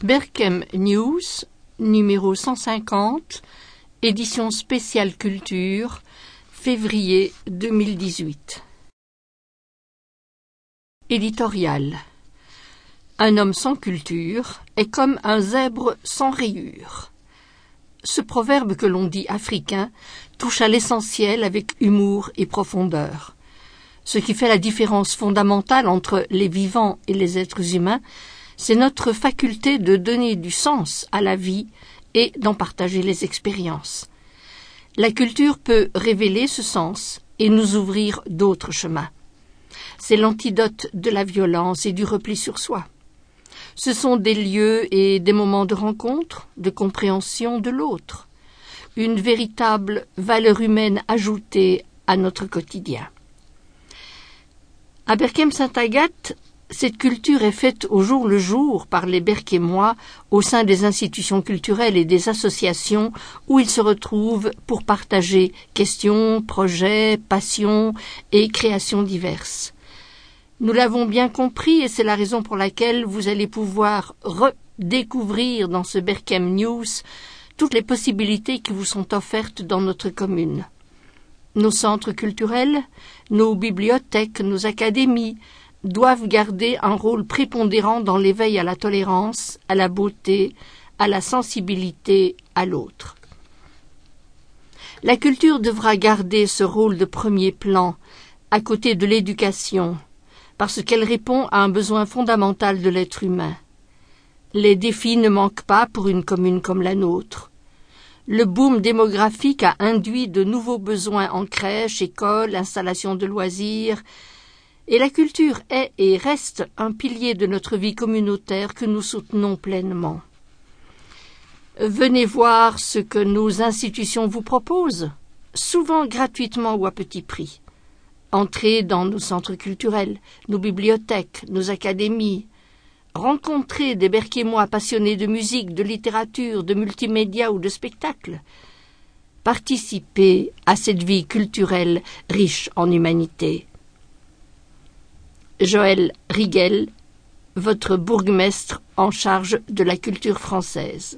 Berchem News, numéro 150, édition spéciale culture, février 2018. Éditorial. Un homme sans culture est comme un zèbre sans rayures. Ce proverbe que l'on dit africain touche à l'essentiel avec humour et profondeur. Ce qui fait la différence fondamentale entre les vivants et les êtres humains, c'est notre faculté de donner du sens à la vie et d'en partager les expériences. La culture peut révéler ce sens et nous ouvrir d'autres chemins. C'est l'antidote de la violence et du repli sur soi. Ce sont des lieux et des moments de rencontre, de compréhension de l'autre, une véritable valeur humaine ajoutée à notre quotidien. À Berchem-Saint-Agathe, cette culture est faite au jour le jour par les Berchémois au sein des institutions culturelles et des associations où ils se retrouvent pour partager questions, projets, passions et créations diverses. Nous l'avons bien compris et c'est la raison pour laquelle vous allez pouvoir redécouvrir dans ce Berchem News toutes les possibilités qui vous sont offertes dans notre commune. Nos centres culturels, nos bibliothèques, nos académies doivent garder un rôle prépondérant dans l'éveil à la tolérance, à la beauté, à la sensibilité à l'autre. La culture devra garder ce rôle de premier plan à côté de l'éducation, parce qu'elle répond à un besoin fondamental de l'être humain. Les défis ne manquent pas pour une commune comme la nôtre. Le boom démographique a induit de nouveaux besoins en crèches, écoles, installations de loisirs, et la culture est et reste un pilier de notre vie communautaire que nous soutenons pleinement. Venez voir ce que nos institutions vous proposent, souvent gratuitement ou à petit prix. Entrez dans nos centres culturels, nos bibliothèques, nos académies. Rencontrez des Berchémois passionnés de musique, de littérature, de multimédia ou de spectacle. Participez à cette vie culturelle riche en humanité. Joël Riguel, votre bourgmestre en charge de la culture française.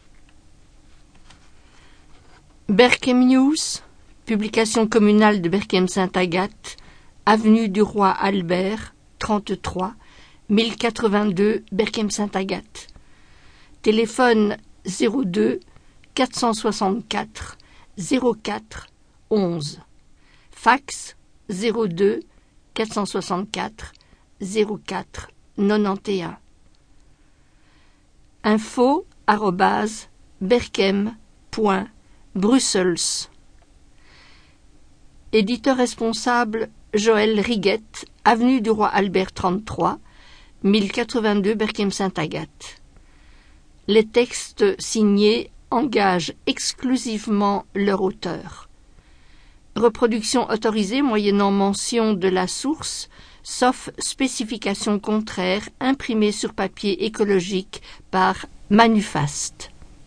Berchem News, publication communale de Berchem-Saint-Agathe, avenue du Roi Albert, 33, 1082 Berchem-Saint-Agathe. Téléphone 02 464 04 11. Fax 02 464 04 91. info@berchem.brussels. Éditeur responsable Joël Riguette, avenue du Roi Albert 33, 1082 Berchem-Saint-Agathe. Les textes signés engagent exclusivement leur auteur. Reproduction autorisée moyennant mention de la source, sauf spécification contraire, imprimée sur papier écologique par Manufast.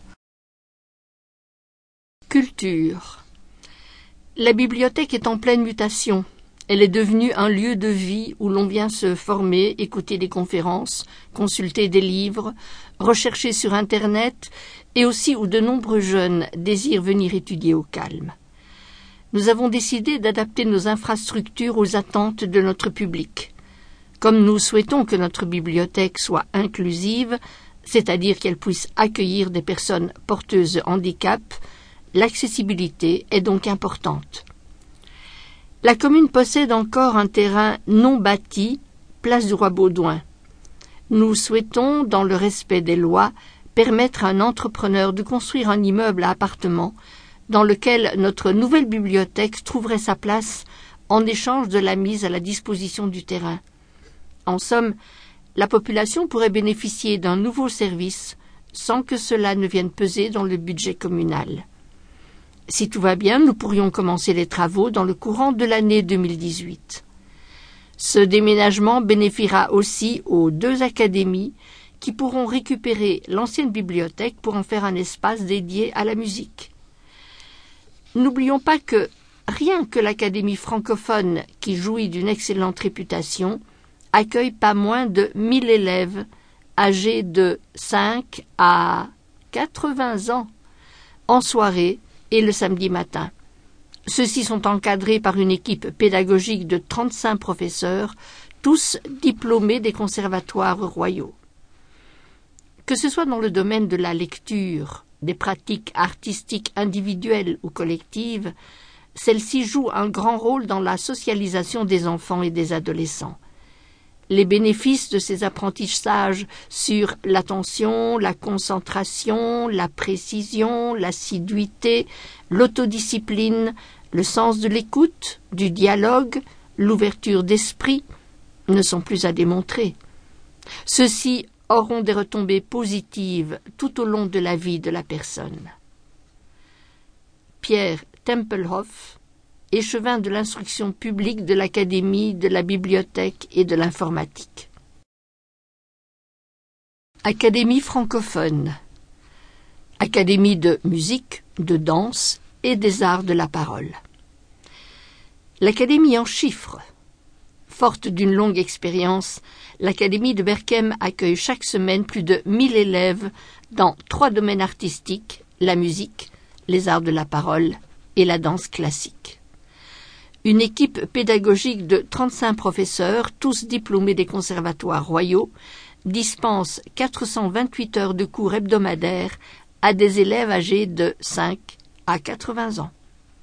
Culture. La bibliothèque est en pleine mutation. Elle est devenue un lieu de vie où l'on vient se former, écouter des conférences, consulter des livres, rechercher sur Internet et aussi où de nombreux jeunes désirent venir étudier au calme. Nous avons décidé d'adapter nos infrastructures aux attentes de notre public. Comme nous souhaitons que notre bibliothèque soit inclusive, c'est-à-dire qu'elle puisse accueillir des personnes porteuses de handicap, l'accessibilité est donc importante. La commune possède encore un terrain non bâti, place du Roi Baudouin. Nous souhaitons, dans le respect des lois, permettre à un entrepreneur de construire un immeuble à appartements dans lequel notre nouvelle bibliothèque trouverait sa place en échange de la mise à la disposition du terrain. En somme, la population pourrait bénéficier d'un nouveau service sans que cela ne vienne peser dans le budget communal. Si tout va bien, nous pourrions commencer les travaux dans le courant de l'année 2018. Ce déménagement bénéficiera aussi aux 2 académies qui pourront récupérer l'ancienne bibliothèque pour en faire un espace dédié à la musique. N'oublions pas que rien que l'Académie francophone, qui jouit d'une excellente réputation, accueille pas moins de 1000 élèves âgés de 5 à 80 ans en soirée et le samedi matin. Ceux-ci sont encadrés par une équipe pédagogique de 35 professeurs, tous diplômés des conservatoires royaux. Que ce soit dans le domaine de la lecture, des pratiques artistiques individuelles ou collectives, celle-ci joue un grand rôle dans la socialisation des enfants et des adolescents. Les bénéfices de ces apprentissages sur l'attention, la concentration, la précision, l'assiduité, l'autodiscipline, le sens de l'écoute, du dialogue, l'ouverture d'esprit ne sont plus à démontrer. Ceux-ci auront des retombées positives tout au long de la vie de la personne. Pierre Tempelhof, échevin de l'instruction publique de l'Académie de la bibliothèque et de l'informatique. Académie francophone. Académie de musique, de danse et des arts de la parole. L'Académie en chiffres. Forte d'une longue expérience, l'Académie de Berchem accueille chaque semaine plus de 1000 élèves dans 3 domaines artistiques, la musique, les arts de la parole et la danse classique. Une équipe pédagogique de 35 professeurs, tous diplômés des conservatoires royaux, dispense 428 heures de cours hebdomadaires à des élèves âgés de 5 à 80 ans.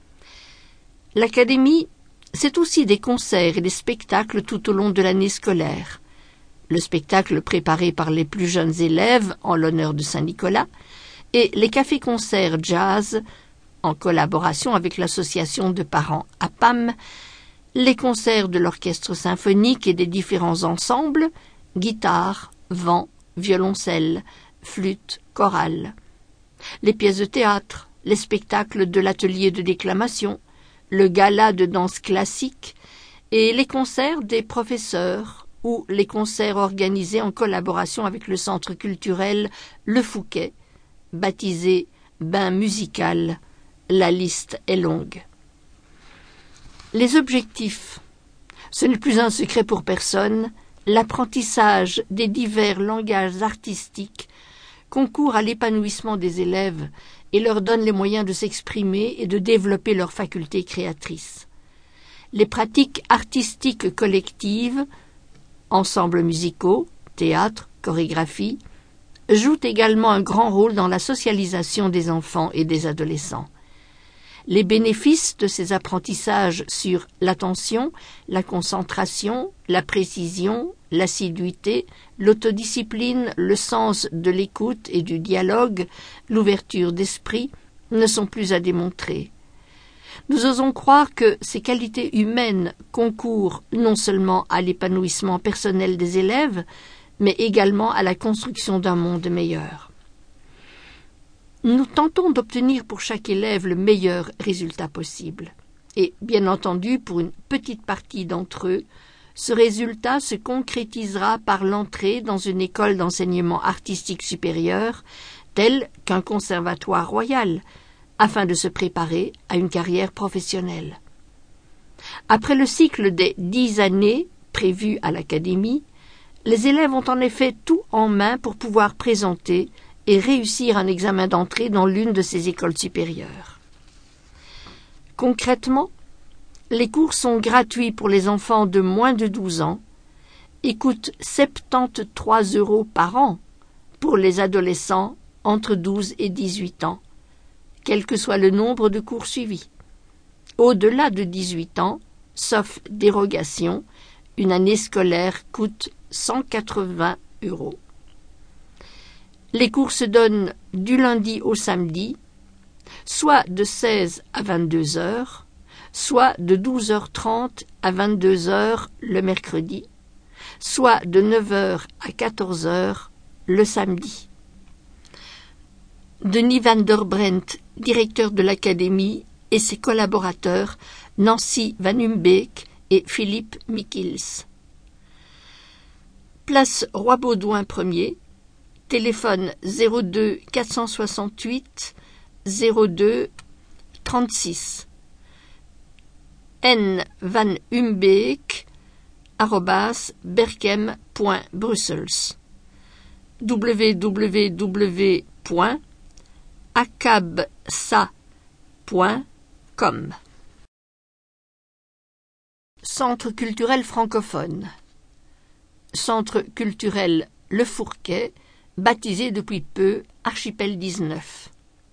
L'Académie, c'est aussi des concerts et des spectacles tout au long de l'année scolaire. Le spectacle préparé par les plus jeunes élèves en l'honneur de Saint-Nicolas et les cafés-concerts jazz en collaboration avec l'association de parents APAM, les concerts de l'orchestre symphonique et des différents ensembles, guitare, vent, violoncelle, flûte, chorale, les pièces de théâtre, les spectacles de l'atelier de déclamation, le gala de danse classique et les concerts des professeurs ou les concerts organisés en collaboration avec le centre culturel Le Fouquet, baptisé Bain musical. La liste est longue. Les objectifs. Ce n'est plus un secret pour personne. L'apprentissage des divers langages artistiques concourt à l'épanouissement des élèves et leur donne les moyens de s'exprimer et de développer leurs facultés créatrices. Les pratiques artistiques collectives, ensembles musicaux, théâtre, chorégraphie, jouent également un grand rôle dans la socialisation des enfants et des adolescents. Les bénéfices de ces apprentissages sur l'attention, la concentration, la précision, l'assiduité, l'autodiscipline, le sens de l'écoute et du dialogue, l'ouverture d'esprit, ne sont plus à démontrer. Nous osons croire que ces qualités humaines concourent non seulement à l'épanouissement personnel des élèves, mais également à la construction d'un monde meilleur. Nous tentons d'obtenir pour chaque élève le meilleur résultat possible. Et, bien entendu, pour une petite partie d'entre eux, ce résultat se concrétisera par l'entrée dans une école d'enseignement artistique supérieur, telle qu'un conservatoire royal, afin de se préparer à une carrière professionnelle. Après le cycle des 10 années prévues à l'Académie, les élèves ont en effet tout en main pour pouvoir présenter et réussir un examen d'entrée dans l'une de ces écoles supérieures. Concrètement, les cours sont gratuits pour les enfants de moins de 12 ans et coûtent 73 € par an pour les adolescents entre 12 et 18 ans, quel que soit le nombre de cours suivis. Au-delà de 18 ans, sauf dérogation, une année scolaire coûte 180 €. Les cours se donnent du lundi au samedi, soit de 16 à 22 heures, soit de 12h30 à 22 heures le mercredi, soit de 9h à 14 heures le samedi. Denis van der Brent, directeur de l'Académie, et ses collaborateurs Nancy Van Humbeek et Philippe Michels. Place Roi-Baudouin 1er, téléphone 02 468 02 36. N. Van Humbeek @berchem.brussels. www.acabsa.com. Centre culturel francophone. Centre culturel Le Fourquet, baptisé depuis peu Archipel 19.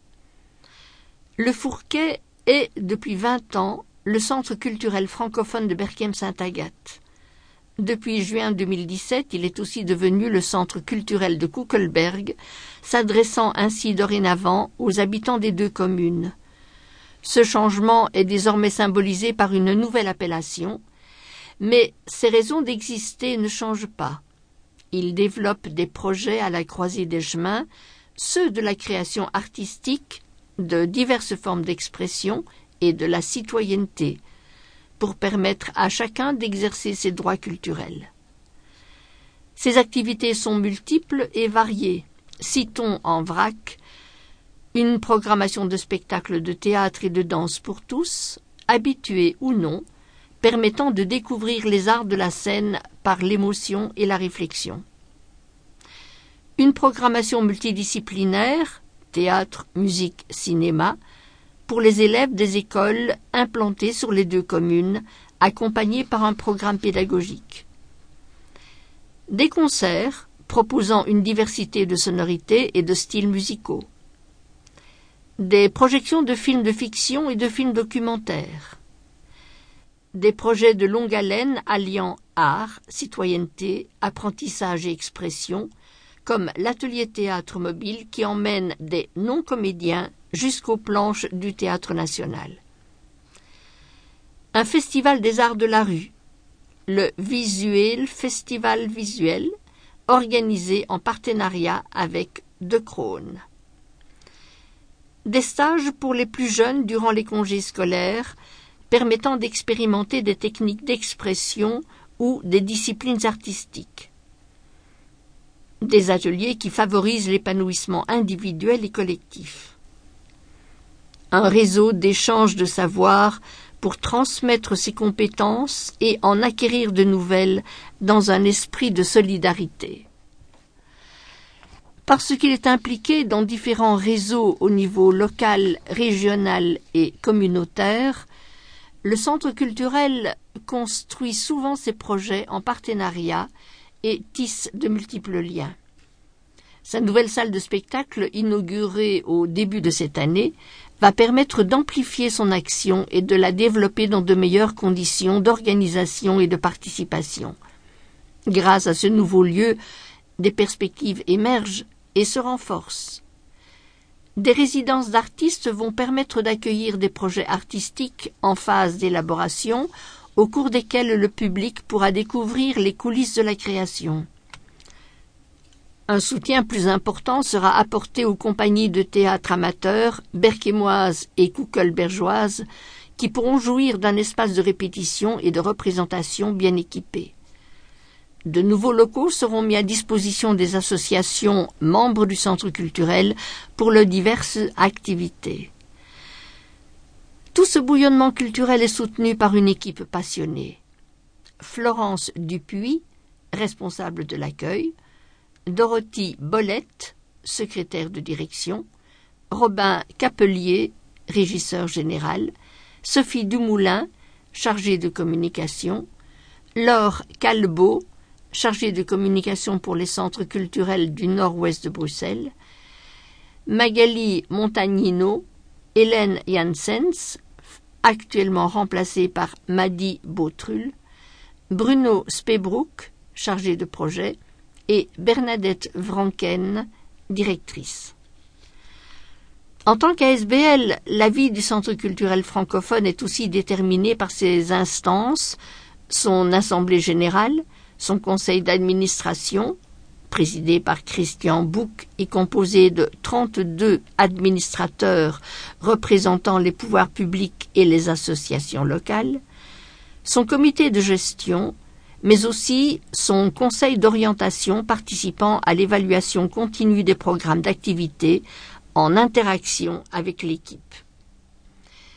Le Fourquet est, depuis 20 ans, le centre culturel francophone de Berchem-Sainte-Agathe. Depuis juin 2017, il est aussi devenu le centre culturel de Kuckelberg, s'adressant ainsi dorénavant aux habitants des 2 communes. Ce changement est désormais symbolisé par une nouvelle appellation, mais ses raisons d'exister ne changent pas. Il développe des projets à la croisée des chemins, ceux de la création artistique, de diverses formes d'expression et de la citoyenneté, pour permettre à chacun d'exercer ses droits culturels. Ces activités sont multiples et variées. Citons en vrac une programmation de spectacles de théâtre et de danse pour tous, habitués ou non, permettant de découvrir les arts de la scène par l'émotion et la réflexion. Une programmation multidisciplinaire, théâtre, musique, cinéma, pour les élèves des écoles implantées sur les 2 communes, accompagnés par un programme pédagogique. Des concerts proposant une diversité de sonorités et de styles musicaux. Des projections de films de fiction et de films documentaires. Des projets de longue haleine alliant art, citoyenneté, apprentissage et expression, comme l'atelier théâtre mobile qui emmène des non-comédiens jusqu'aux planches du Théâtre national. Un festival des arts de la rue, le Visueel Festival Visuel, organisé en partenariat avec De Crone. Des stages pour les plus jeunes durant les congés scolaires, permettant d'expérimenter des techniques d'expression ou des disciplines artistiques. Des ateliers qui favorisent l'épanouissement individuel et collectif. Un réseau d'échange de savoir pour transmettre ses compétences et en acquérir de nouvelles dans un esprit de solidarité. Parce qu'il est impliqué dans différents réseaux au niveau local, régional et communautaire, le centre culturel construit souvent ses projets en partenariat et tisse de multiples liens. Sa nouvelle salle de spectacle, inaugurée au début de cette année, va permettre d'amplifier son action et de la développer dans de meilleures conditions d'organisation et de participation. Grâce à ce nouveau lieu, des perspectives émergent et se renforcent. Des résidences d'artistes vont permettre d'accueillir des projets artistiques en phase d'élaboration, au cours desquels le public pourra découvrir les coulisses de la création. Un soutien plus important sera apporté aux compagnies de théâtre amateurs, berchémoises et kuckelbergeoises, qui pourront jouir d'un espace de répétition et de représentation bien équipé. De nouveaux locaux seront mis à disposition des associations membres du centre culturel pour leurs diverses activités. Tout ce bouillonnement culturel est soutenu par une équipe passionnée. Florence Dupuis, responsable de l'accueil, Dorothy Bolette, secrétaire de direction, Robin Capelier, régisseur général, Sophie Dumoulin, chargée de communication, Laure Calbeau, chargée de communication pour les centres culturels du nord-ouest de Bruxelles, Magali Montagnino, Hélène Janssens, actuellement remplacée par Madi Botrull, Bruno Spebroek, chargé de projet, et Bernadette Vranken, directrice. En tant qu'ASBL, la vie du Centre culturel francophone est aussi déterminée par ses instances, son assemblée générale, son conseil d'administration, présidé par Christian Bouc et composé de 32 administrateurs représentant les pouvoirs publics et les associations locales, son comité de gestion, mais aussi son conseil d'orientation participant à l'évaluation continue des programmes d'activité en interaction avec l'équipe.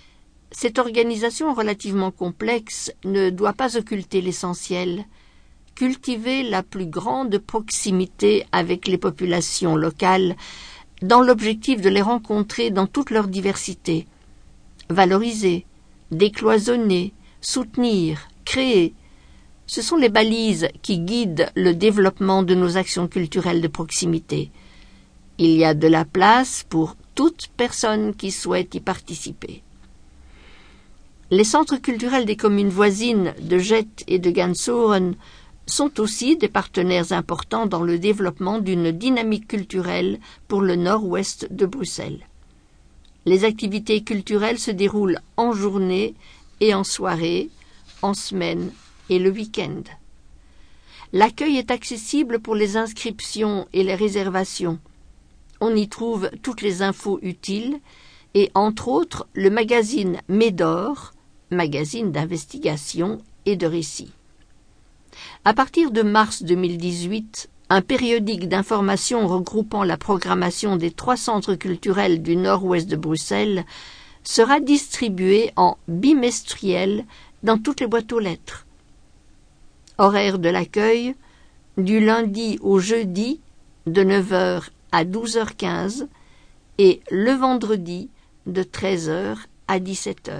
Cette organisation relativement complexe ne doit pas occulter l'essentiel, cultiver la plus grande proximité avec les populations locales dans l'objectif de les rencontrer dans toute leur diversité. Valoriser, décloisonner, soutenir, créer, ce sont les balises qui guident le développement de nos actions culturelles de proximité. Il y a de la place pour toute personne qui souhaite y participer. Les centres culturels des communes voisines de Jette et de Gansoren sont aussi des partenaires importants dans le développement d'une dynamique culturelle pour le nord-ouest de Bruxelles. Les activités culturelles se déroulent en journée et en soirée, en semaine et le week-end. L'accueil est accessible pour les inscriptions et les réservations. On y trouve toutes les infos utiles et, entre autres, le magazine Médor, magazine d'investigation et de récits. À partir de mars 2018, un périodique d'information regroupant la programmation des 3 centres culturels du nord-ouest de Bruxelles sera distribué en bimestriel dans toutes les boîtes aux lettres. Horaire de l'accueil, du lundi au jeudi, de 9h à 12h15 et le vendredi, de 13h à 17h.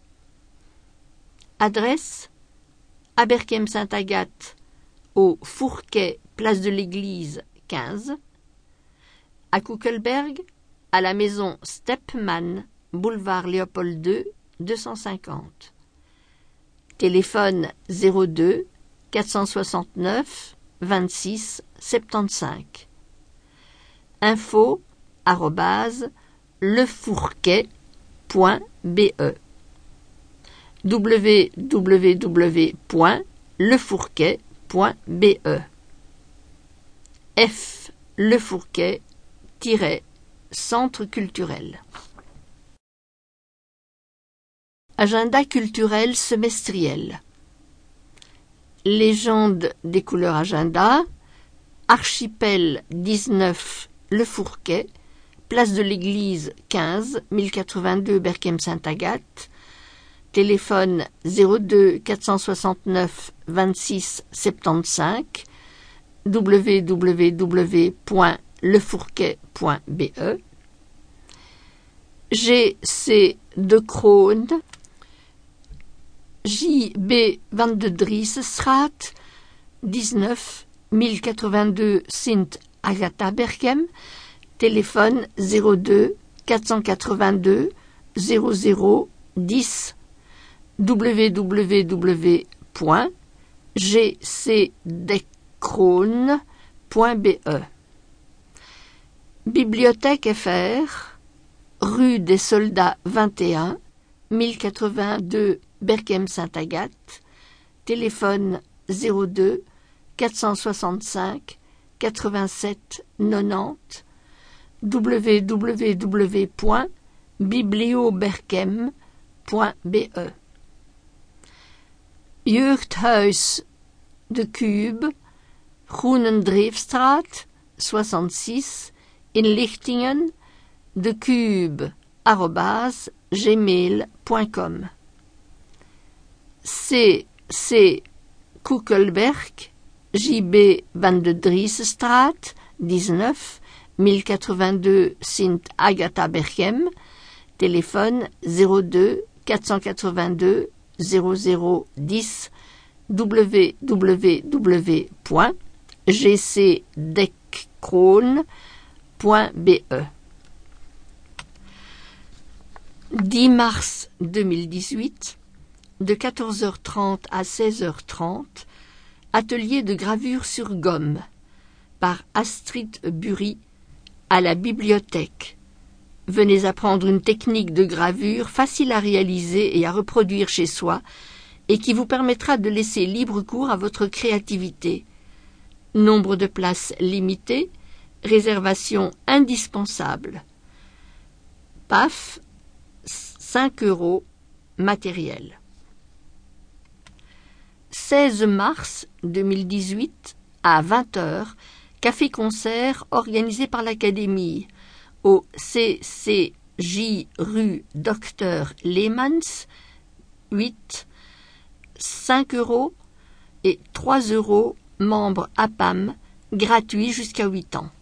Adresse: à Berchem-Saint-Agathe, au Fourquet, place de l'Église 15, à Kuckelberg, à la maison Stepman, boulevard Léopold II, 250. Téléphone 02 469 26 75. Info @lefourquet.be www.lefourquet.be F. Lefourquet - Centre culturel. Agenda culturel semestriel. Légende des couleurs agenda. Archipel 19 Le Fourquet, place de l'Église 15 1082 Berchem-Saint-Agathe. Téléphone 02 469 26 75. www.lefourquet.be G.C. de Kroon, J.B. van de Driesstraat, 19 1082 Sint Agatha Berchem, téléphone 02 482 00 10, www.gcdekroon.be Bibliothèque FR, rue des Soldats 21, 1082 Berchem-Saint-Agathe, téléphone 02 465 87 90, www.biblioberchem.be Jeugdhuis de Cube, Groenendreefstraat 66, Inlichtingen, decube@gmail.com C. Kuckelberg, J.B. van de Driesstraat, 19 1082 Sint Agatha Berchem, téléphone 02 482 00 10, www.gcdekroon.be 10 mars 2018, de 14h30 à 16h30, atelier de gravure sur gomme, par Astrid Bury, à la bibliothèque. Venez apprendre une technique de gravure facile à réaliser et à reproduire chez soi et qui vous permettra de laisser libre cours à votre créativité. Nombre de places limité, réservation indispensable. PAF, 5 € matériel. 16 mars 2018, à 20h, café-concert organisé par l'Académie au CCJ rue Docteur Leemans, 8, 5 € et 3 € membre APAM, gratuit jusqu'à 8 ans.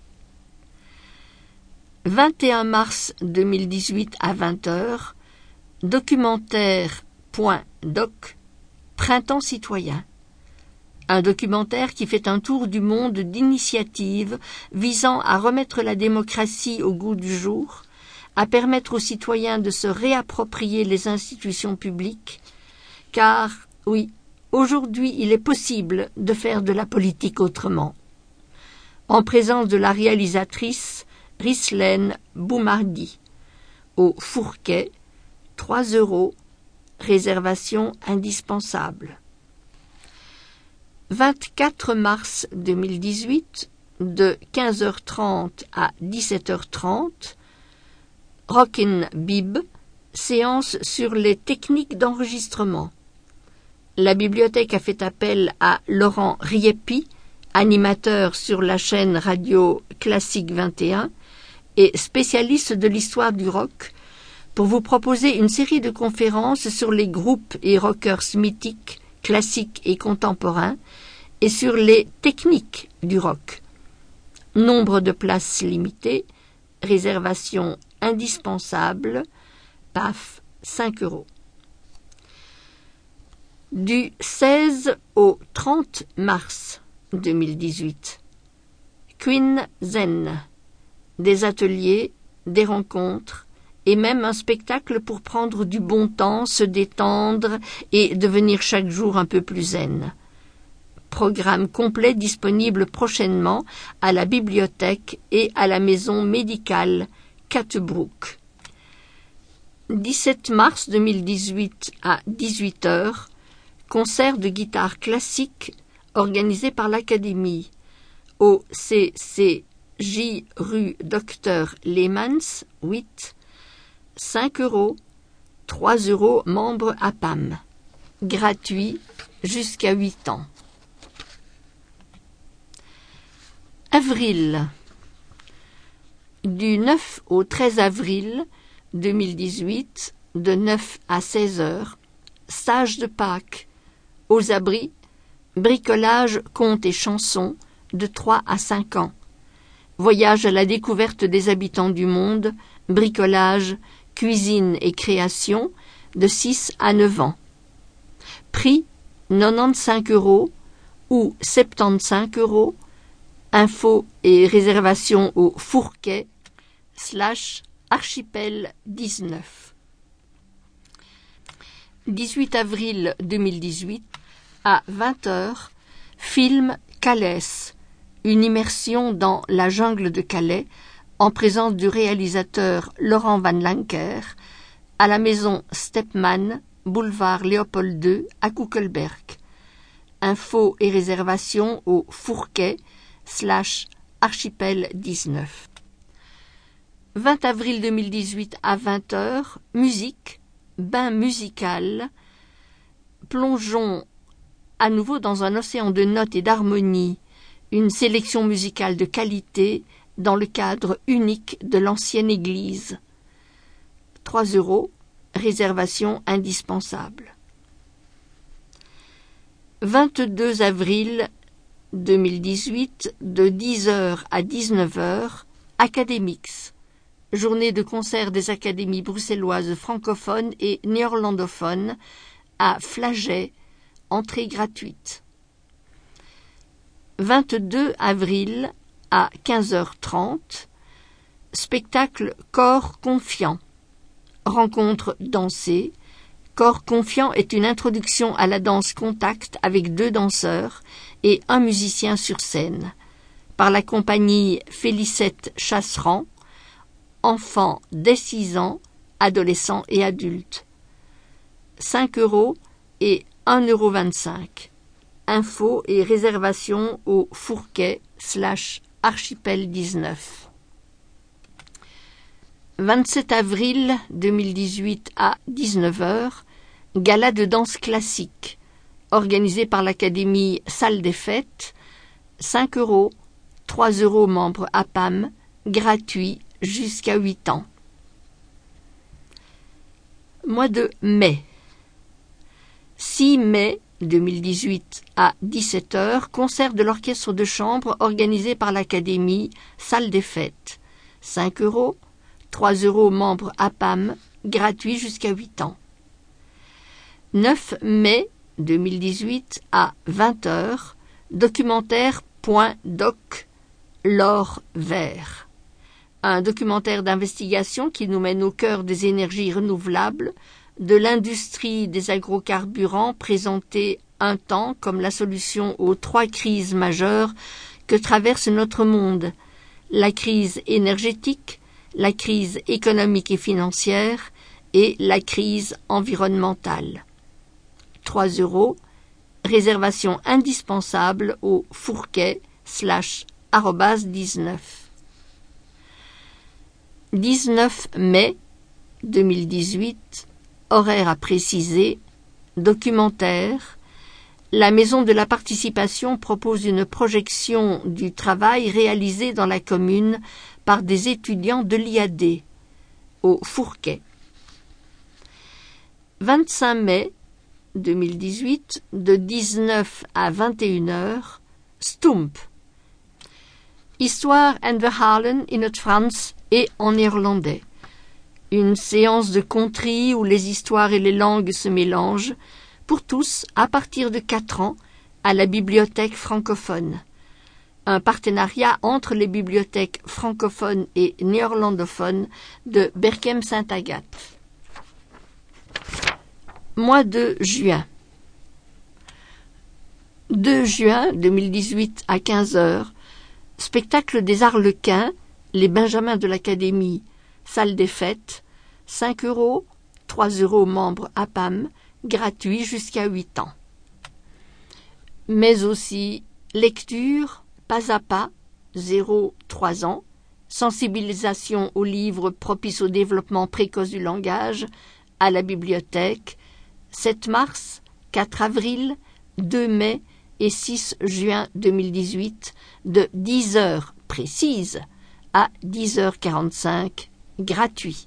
21 mars 2018 à 20h, documentaire.doc, Printemps citoyen. Un documentaire qui fait un tour du monde d'initiatives visant à remettre la démocratie au goût du jour, à permettre aux citoyens de se réapproprier les institutions publiques, car, oui, aujourd'hui il est possible de faire de la politique autrement. En présence de la réalisatrice Rislaine Boumardi, au Fourquet, 3 €, réservation indispensable. 24 mars 2018, de 15h30 à 17h30, Rockin' Bib, séance sur les techniques d'enregistrement. La bibliothèque a fait appel à Laurent Riepi, animateur sur la chaîne radio Classique 21 et spécialiste de l'histoire du rock, pour vous proposer une série de conférences sur les groupes et rockers mythiques, classiques et contemporains, et sur les techniques du rock. Nombre de places limitées, réservation indispensable, PAF, 5 €. Du 16 au 30 mars 2018, Queen Zen, des ateliers, des rencontres et même un spectacle pour prendre du bon temps, se détendre et devenir chaque jour un peu plus zen. Programme complet disponible prochainement à la bibliothèque et à la maison médicale Catebrook. 17 mars 2018 à 18h, concert de guitare classique organisé par l'Académie au CCJ rue Docteur Leemans, 8, 5 €, 3 € membre APAM, gratuit jusqu'à 8 ans. Avril. Du 9 au 13 avril 2018, de 9 à 16h, stage de Pâques, aux abris, bricolage, contes et chansons, de 3 à 5 ans. Voyage à la découverte des habitants du monde, bricolage, cuisine et création, de 6 à 9 ans. Prix 95 € ou 75 €. Infos et réservations au Fourquet /archipel19. 18 avril 2018 à 20h, film Calès, une immersion dans la jungle de Calais en présence du réalisateur Laurent Van Lancker à la maison Stepman, boulevard Léopold II à Koekelberg. Infos et réservations au Fourquet /archipel19. 20 avril 2018 à 20h, musique, bain musical. Plongeons à nouveau dans un océan de notes et d'harmonie, une sélection musicale de qualité dans le cadre unique de l'ancienne église. 3 €, réservation indispensable. 22 avril 2018, de 10h à 19h, Académix, journée de concert des académies bruxelloises francophones et néerlandophones à Flagey, entrée gratuite. 22 avril à 15h30, spectacle Corps confiant. Rencontre dansée. Corps confiant est une introduction à la danse contact avec 2 danseurs et un musicien sur scène, par la compagnie Félicette Chasseran, enfants dès 6 ans, adolescents et adultes. 5 € et 1,25 €. Infos et réservations au Fourquet /archipel19. 27 avril 2018 à 19h, gala de danse classique, organisé par l'Académie Salle des Fêtes, 5 €, 3 € membre APAM, gratuit jusqu'à 8 ans. Mois de mai. 6 mai 2018 à 17h, concert de l'orchestre de chambre organisé par l'Académie, salle des fêtes. 5 €, 3 € membres APAM, gratuit jusqu'à 8 ans. 9 mai 2018 à 20h, documentaire.doc, l'or vert. Un documentaire d'investigation qui nous mène au cœur des énergies renouvelables, de l'industrie des agrocarburants présentée un temps comme la solution aux 3 crises majeures que traverse notre monde: la crise énergétique, la crise économique et financière et la crise environnementale. 3 €, réservation indispensable au Fourquet/@19. 19 mai 2018, horaire à préciser, documentaire. La Maison de la Participation propose une projection du travail réalisé dans la commune par des étudiants de l'IAD, au Fourquet. 25 mai 2018, de 19 à 21h, Stump. Histoire en verhalen in het Frans et en néerlandais. Une séance de conterie où les histoires et les langues se mélangent, pour tous à partir de 4 ans, à la bibliothèque francophone. Un partenariat entre les bibliothèques francophones et néerlandophones de Berchem-Saint-Agathe. Mois de juin. 2 juin 2018 à 15h, spectacle des Arlequins, les Benjamins de l'Académie, salle des fêtes, 5 €, 3 € membres APAM, gratuit jusqu'à 8 ans. Mais aussi lecture, pas à pas, 0-3 ans, sensibilisation aux livres propices au développement précoce du langage, à la bibliothèque, 7 mars, 4 avril, 2 mai et 6 juin 2018, de 10h précises à 10h45, gratuit.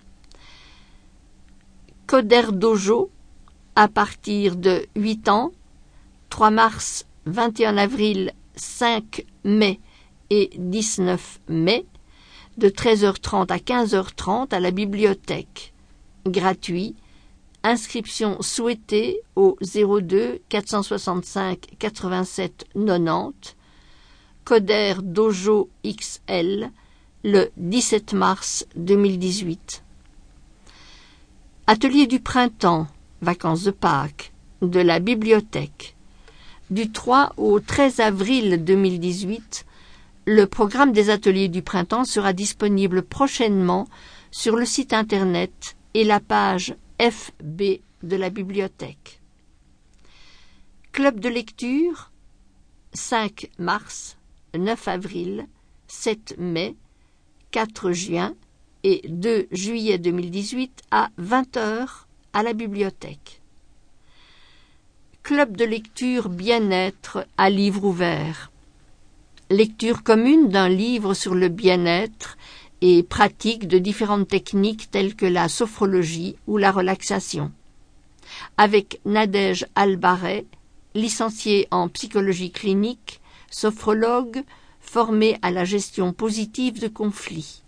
Coder Dojo, à partir de 8 ans, 3 mars, 21 avril, 5 mai et 19 mai, de 13h30 à 15h30 à la bibliothèque, gratuit. Inscription souhaitée au 02 465 87 90, Coder Dojo XL, le 17 mars 2018. Atelier du printemps, vacances de Pâques, de la bibliothèque. Du 3 au 13 avril 2018, le programme des ateliers du printemps sera disponible prochainement sur le site internet et la page FB de la bibliothèque. Club de lecture, 5 mars, 9 avril, 7 mai, 4 juin et 2 juillet 2018 à 20h à la bibliothèque. Club de lecture bien-être à livre ouvert. Lecture commune d'un livre sur le bien-être et pratique de différentes techniques telles que la sophrologie ou la relaxation. Avec Nadège Albaret, licenciée en psychologie clinique, sophrologue, formée à la gestion positive de conflits.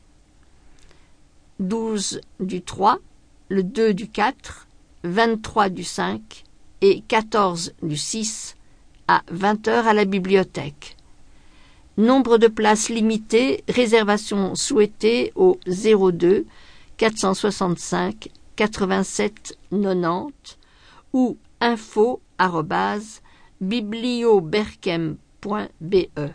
12 du 3, le 2 du 4, 23 du 5 et 14 du 6 à 20h à la bibliothèque. Nombre de places limitées, réservation souhaitée au 02 465 87 90 ou info@biblioberchem.be.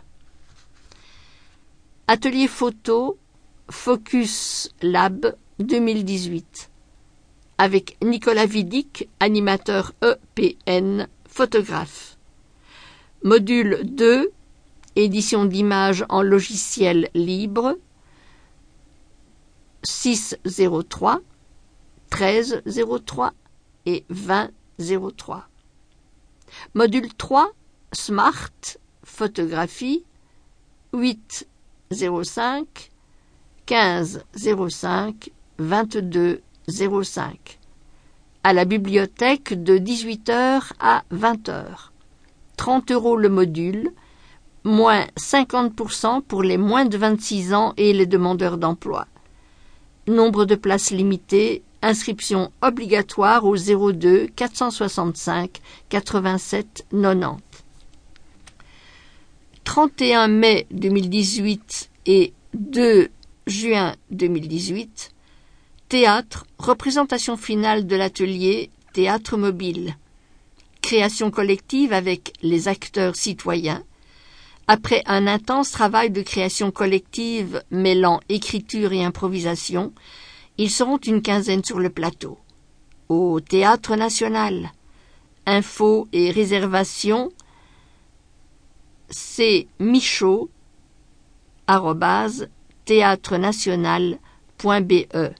Atelier photo Focus Lab 2018 avec Nicolas Vidic, animateur EPN, photographe. Module 2, édition d'images en logiciel libre, 603, 1303 et 2003. Module 3, Smart, photographie, 805, 1505, 2205. à la bibliothèque de 18h à 20h. 30 € le module, moins 50% pour les moins de 26 ans et les demandeurs d'emploi. Nombre de places limitées, inscription obligatoire au 02 465 87 90. 31 mai 2018 et 2 juin 2018, théâtre, représentation finale de l'atelier Théâtre mobile. Création collective avec les acteurs citoyens. Après un intense travail de création collective mêlant écriture et improvisation, ils seront une quinzaine sur le plateau. Au Théâtre National. Infos et réservations, c'est michaud@théâtrenational.be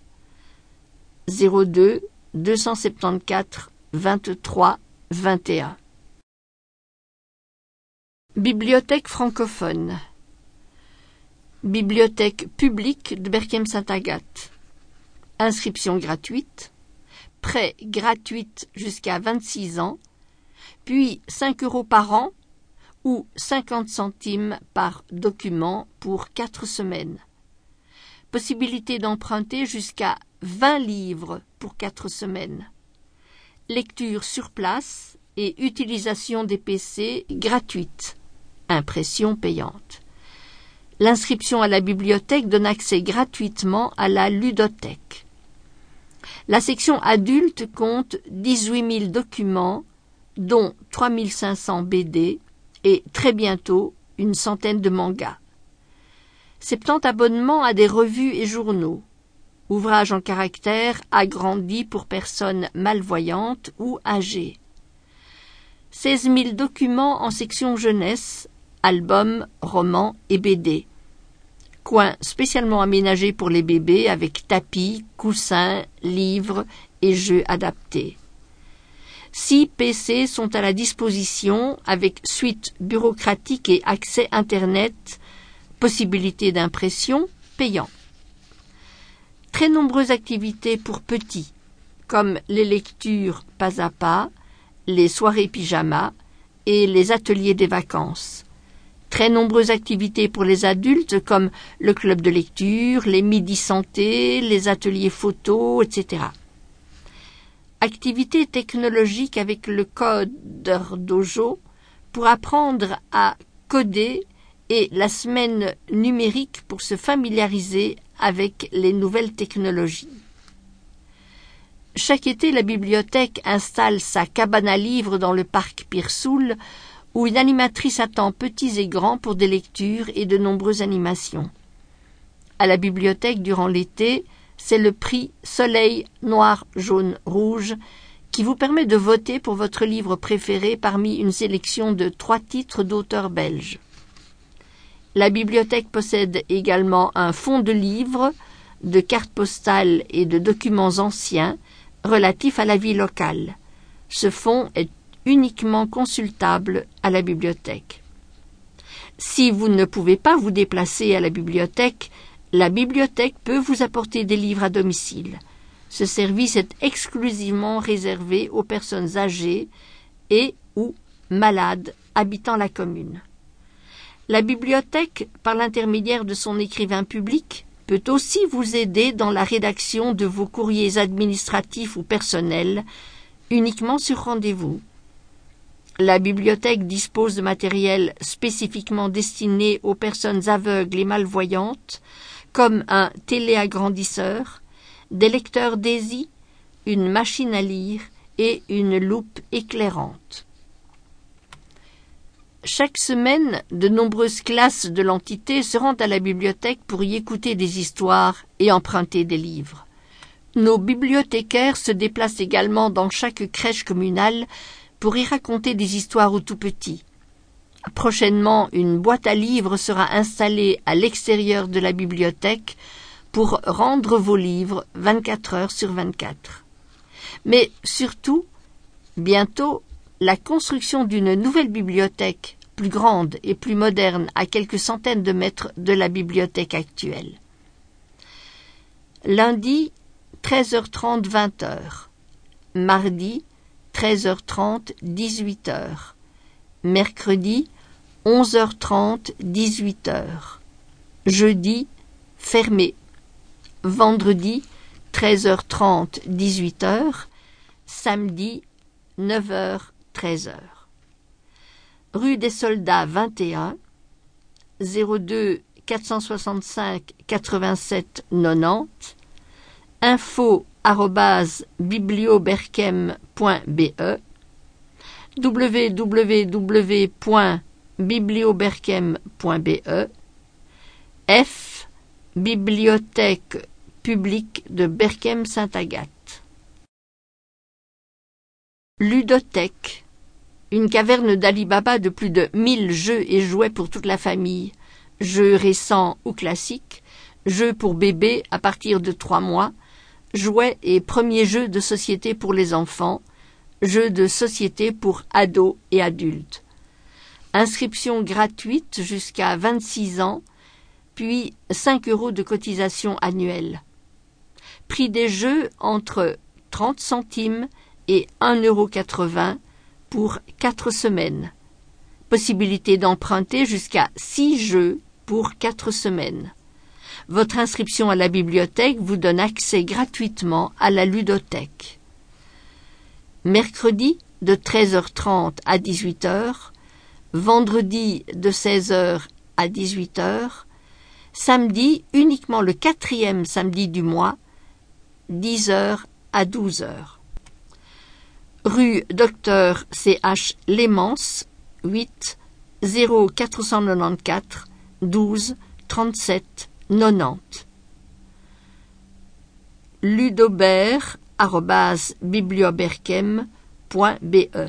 02 274 23 21. Bibliothèque francophone. Bibliothèque publique de Berchem-Saint-Agathe. Inscription gratuite. Prêt gratuite jusqu'à 26 ans. Puis 5 € par an ou 50 centimes par document pour 4 semaines. Possibilité d'emprunter jusqu'à 20 livres pour 4 semaines. Lecture sur place et utilisation des PC gratuite. Impression payante. L'inscription à la bibliothèque donne accès gratuitement à la ludothèque. La section adulte compte 18 000 documents, dont 3 500 BD et très bientôt une centaine de mangas. 70 abonnements à des revues et journaux. Ouvrages en caractère agrandis pour personnes malvoyantes ou âgées. 16 000 documents en section jeunesse, albums, romans et BD. Coin spécialement aménagé pour les bébés avec tapis, coussins, livres et jeux adaptés. 6 PC sont à la disposition avec suite bureaucratique et accès Internet, possibilité d'impression payant. Très nombreuses activités pour petits, comme les lectures pas à pas, les soirées pyjama et les ateliers des vacances. Très nombreuses activités pour les adultes comme le club de lecture, les midis santé, les ateliers photo, etc. Activités technologiques avec le Codeur Dojo pour apprendre à coder et la semaine numérique pour se familiariser avec les nouvelles technologies. Chaque été, la bibliothèque installe sa cabane à livres dans le parc Pirsoul, où une animatrice attend petits et grands pour des lectures et de nombreuses animations. À la bibliothèque, durant l'été, c'est le prix Soleil Noir, Jaune, Rouge qui vous permet de voter pour votre livre préféré parmi une sélection de 3 titres d'auteurs belges. La bibliothèque possède également un fonds de livres, de cartes postales et de documents anciens relatifs à la vie locale. Ce fonds est uniquement consultable à la bibliothèque. Si vous ne pouvez pas vous déplacer à la bibliothèque peut vous apporter des livres à domicile. Ce service est exclusivement réservé aux personnes âgées et ou malades habitant la commune. La bibliothèque, par l'intermédiaire de son écrivain public, peut aussi vous aider dans la rédaction de vos courriers administratifs ou personnels, uniquement sur rendez-vous. La bibliothèque dispose de matériel spécifiquement destiné aux personnes aveugles et malvoyantes, comme un téléagrandisseur, des lecteurs DAISY, une machine à lire et une loupe éclairante. Chaque semaine, de nombreuses classes de l'entité se rendent à la bibliothèque pour y écouter des histoires et emprunter des livres. Nos bibliothécaires se déplacent également dans chaque crèche communale pour y raconter des histoires aux tout-petits. Prochainement, une boîte à livres sera installée à l'extérieur de la bibliothèque pour rendre vos livres 24 heures sur 24. Mais surtout, bientôt, la construction d'une nouvelle bibliothèque, plus grande et plus moderne, à quelques centaines de mètres de la bibliothèque actuelle. Lundi, 13h30-20h. mardi 13h30 18h, mercredi 11h30 18h, jeudi fermé, vendredi 13h30 18h, samedi 9h 13h. Rue des Soldats 21, 02 465 87 90, info@biblioberchem.be, www.biblioberchem.be, F. Bibliothèque publique de Berchem-Sainte-Agathe. Ludothèque, une caverne d'Ali Baba de plus de 1000 jeux et jouets pour toute la famille, jeux récents ou classiques, jeux pour bébés à partir de 3 mois, jouets et premiers jeux de société pour les enfants, jeux de société pour ados et adultes. Inscription gratuite jusqu'à 26 ans, puis 5 € de cotisation annuelle. Prix des jeux entre 30 centimes et 1,80 € pour 4 semaines. Possibilité d'emprunter jusqu'à 6 jeux pour 4 semaines. Votre inscription à la bibliothèque vous donne accès gratuitement à la ludothèque. Mercredi de 13h30 à 18h, vendredi de 16h à 18h, samedi uniquement le 4e samedi du mois, 10h à 12h. Rue Dr C.H. Lémence, 8 0494 12 37 90. ludobert@biblioberchem.be.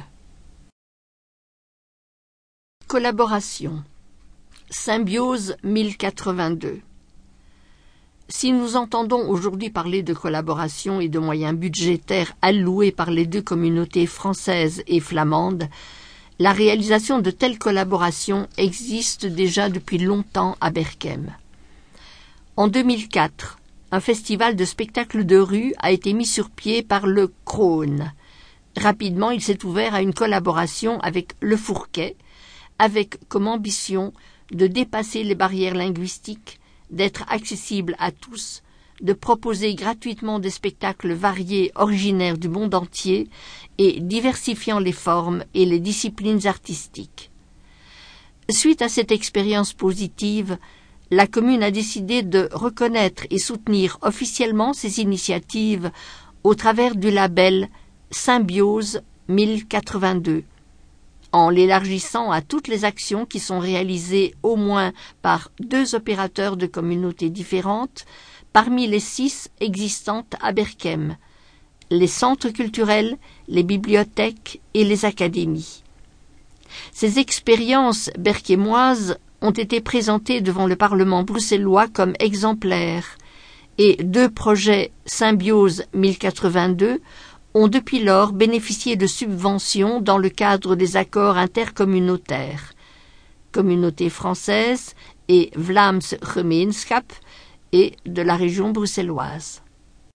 Collaboration. Symbiose 1082. Si nous entendons aujourd'hui parler de collaboration et de moyens budgétaires alloués par les deux communautés françaises et flamandes, la réalisation de telles collaborations existe déjà depuis longtemps à Berchem. En 2004, un festival de spectacles de rue a été mis sur pied par le Crône. Rapidement, il s'est ouvert à une collaboration avec Le Fourquet, avec comme ambition de dépasser les barrières linguistiques, d'être accessible à tous, de proposer gratuitement des spectacles variés originaires du monde entier et diversifiant les formes et les disciplines artistiques. Suite à cette expérience positive, la commune a décidé de reconnaître et soutenir officiellement ces initiatives au travers du label Symbiose 1082, en l'élargissant à toutes les actions qui sont réalisées au moins par 2 opérateurs de communautés différentes, parmi les 6 existantes à Berchem, les centres culturels, les bibliothèques et les académies. Ces expériences berchémoises ont été présentées devant le Parlement bruxellois comme exemplaires, et 2 projets Symbiose 1082 ont depuis lors bénéficié de subventions dans le cadre des accords intercommunautaires, Communauté française et Vlaams Gemeenschap, et de la région bruxelloise.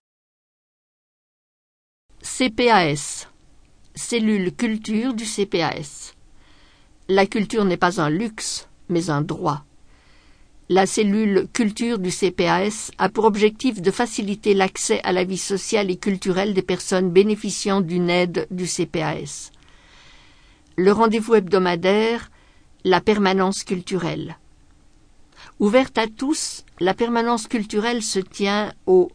CPAS, cellule culture du CPAS. La culture n'est pas un luxe, mais un droit. La cellule culture du CPAS a pour objectif de faciliter l'accès à la vie sociale et culturelle des personnes bénéficiant d'une aide du CPAS. Le rendez-vous hebdomadaire, la permanence culturelle. Ouverte à tous, la permanence culturelle se tient au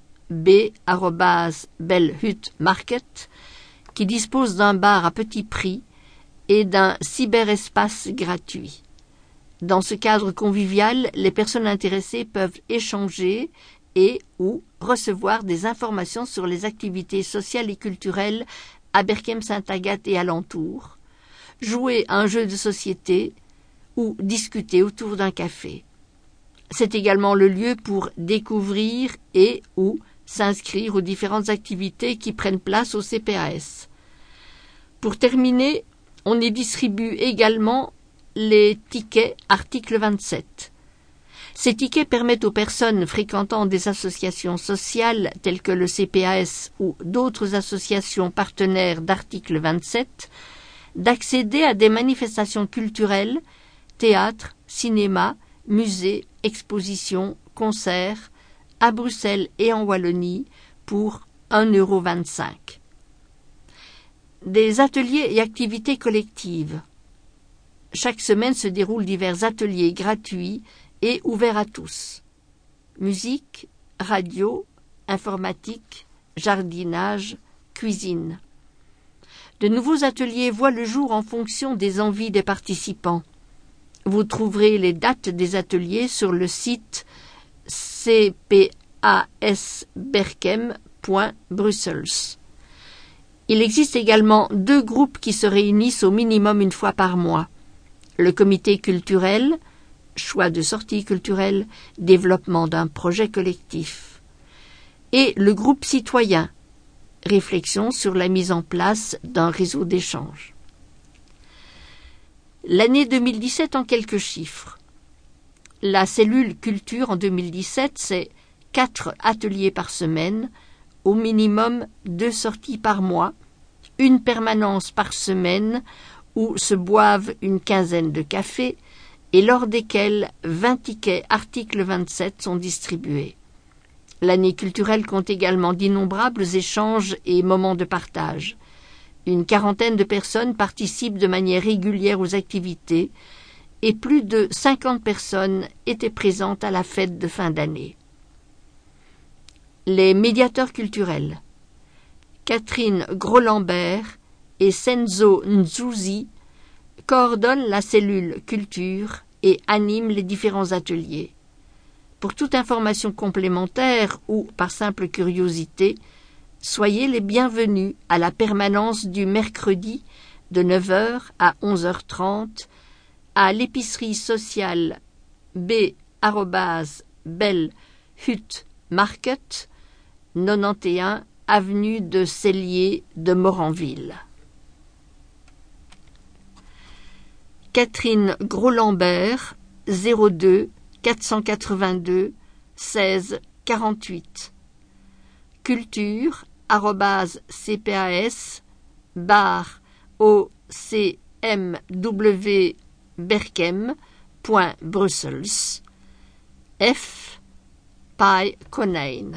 B@Bellhut Market, qui dispose d'un bar à petit prix et d'un cyberespace gratuit. Dans ce cadre convivial, les personnes intéressées peuvent échanger et ou recevoir des informations sur les activités sociales et culturelles à Berchem-Sainte-Agathe et alentours, jouer à un jeu de société ou discuter autour d'un café. C'est également le lieu pour découvrir et ou s'inscrire aux différentes activités qui prennent place au CPAS. Pour terminer, on y distribue également les tickets article 27. Ces tickets permettent aux personnes fréquentant des associations sociales telles que le CPAS ou d'autres associations partenaires d'article 27 d'accéder à des manifestations culturelles, théâtre, cinéma, musées, expositions, concerts, à Bruxelles et en Wallonie pour 1,25 €. Des ateliers et activités collectives. Chaque semaine se déroulent divers ateliers gratuits et ouverts à tous. Musique, radio, informatique, jardinage, cuisine. De nouveaux ateliers voient le jour en fonction des envies des participants. Vous trouverez les dates des ateliers sur le site cpasberchem.brussels. Il existe également 2 groupes qui se réunissent au minimum une fois par mois. Le comité culturel, choix de sortie culturelle, développement d'un projet collectif. Et le groupe citoyen, réflexion sur la mise en place d'un réseau d'échange. L'année 2017 en quelques chiffres. La cellule culture en 2017, c'est 4 ateliers par semaine, au minimum 2 sorties par mois, une permanence par semaine où se boivent une quinzaine de cafés et lors desquels 20 tickets article 27 sont distribués. L'année culturelle compte également d'innombrables échanges et moments de partage. Une quarantaine de personnes participent de manière régulière aux activités et plus de 50 personnes étaient présentes à la fête de fin d'année. Les médiateurs culturels. Catherine Gros-Lambert et Senzo Nzuzi coordonnent la cellule culture et animent les différents ateliers. Pour toute information complémentaire ou par simple curiosité, soyez les bienvenus à la permanence du mercredi de 9 h à 11h30 à l'épicerie sociale B@Belle-Hut Market, 91 avenue de Cellier de Moranville. Catherine Gros-Lambert, 02 482 16 48. Culture @cpas /ocmw berchem.brussels F. Pai Konijn.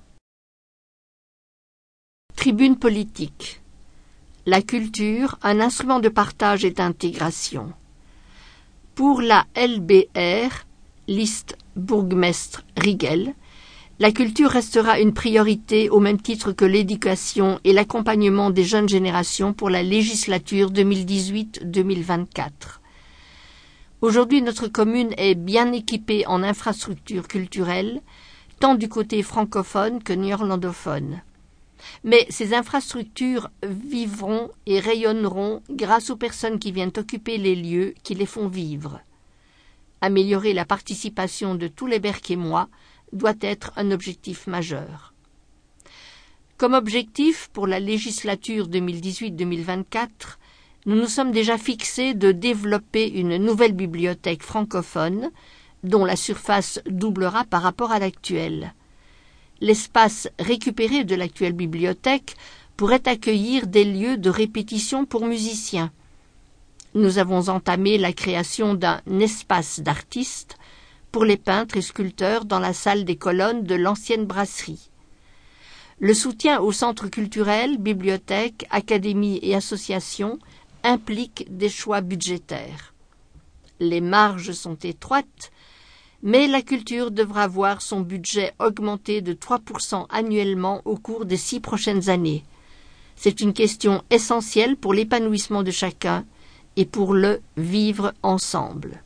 Tribune politique. La culture, un instrument de partage et d'intégration. Pour la LBR, liste bourgmestre Rigel, la culture restera une priorité au même titre que l'éducation et l'accompagnement des jeunes générations pour la législature 2018-2024. Aujourd'hui, notre commune est bien équipée en infrastructures culturelles, tant du côté francophone que néerlandophone. Mais ces infrastructures vivront et rayonneront grâce aux personnes qui viennent occuper les lieux qui les font vivre. Améliorer la participation de tous les Berchémois doit être un objectif majeur. Comme objectif pour la législature 2018-2024, nous nous sommes déjà fixés de développer une nouvelle bibliothèque francophone dont la surface doublera par rapport à l'actuelle. L'espace récupéré de l'actuelle bibliothèque pourrait accueillir des lieux de répétition pour musiciens. Nous avons entamé la création d'un espace d'artistes pour les peintres et sculpteurs dans la salle des colonnes de l'ancienne brasserie. Le soutien aux centres culturels, bibliothèques, académies et associations implique des choix budgétaires. Les marges sont étroites, mais la culture devra voir son budget augmenter de 3% annuellement au cours des 6 prochaines années. C'est une question essentielle pour l'épanouissement de chacun et pour le vivre ensemble.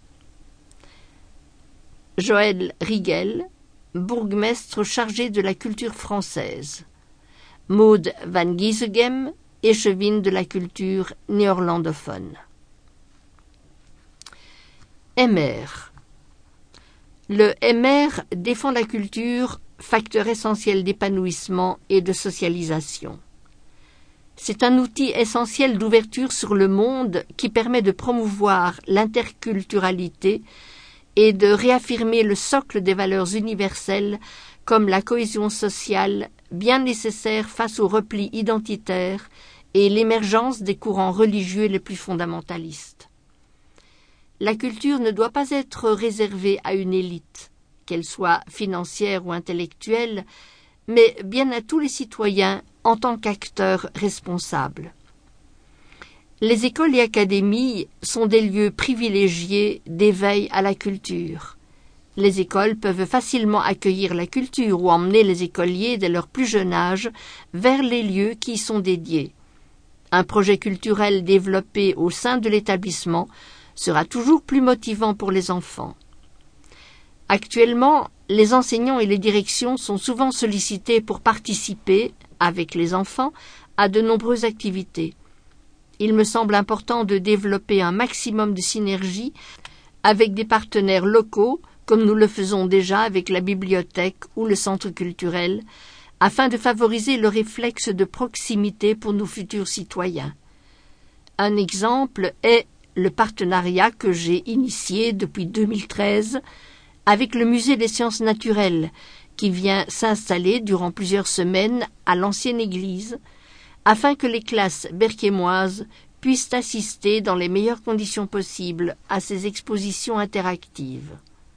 Joël Rigel, bourgmestre chargé de la culture française. Maud van Giesegem, échevine de la culture néerlandophone. MR. Le MR défend la culture, facteur essentiel d'épanouissement et de socialisation. C'est un outil essentiel d'ouverture sur le monde qui permet de promouvoir l'interculturalité et de réaffirmer le socle des valeurs universelles comme la cohésion sociale, bien nécessaire face au repli identitaire et l'émergence des courants religieux les plus fondamentalistes. La culture ne doit pas être réservée à une élite, qu'elle soit financière ou intellectuelle, mais bien à tous les citoyens en tant qu'acteurs responsables. Les écoles et académies sont des lieux privilégiés d'éveil à la culture. Les écoles peuvent facilement accueillir la culture ou emmener les écoliers dès leur plus jeune âge vers les lieux qui y sont dédiés. Un projet culturel développé au sein de l'établissement sera toujours plus motivant pour les enfants. Actuellement, les enseignants et les directions sont souvent sollicités pour participer, avec les enfants, à de nombreuses activités. Il me semble important de développer un maximum de synergie avec des partenaires locaux, comme nous le faisons déjà avec la bibliothèque ou le centre culturel, afin de favoriser le réflexe de proximité pour nos futurs citoyens. Un exemple est le partenariat que j'ai initié depuis 2013 avec le Musée des sciences naturelles, qui vient s'installer durant plusieurs semaines à l'ancienne église, afin que les classes berquémoises puissent assister dans les meilleures conditions possibles à ces expositions interactives.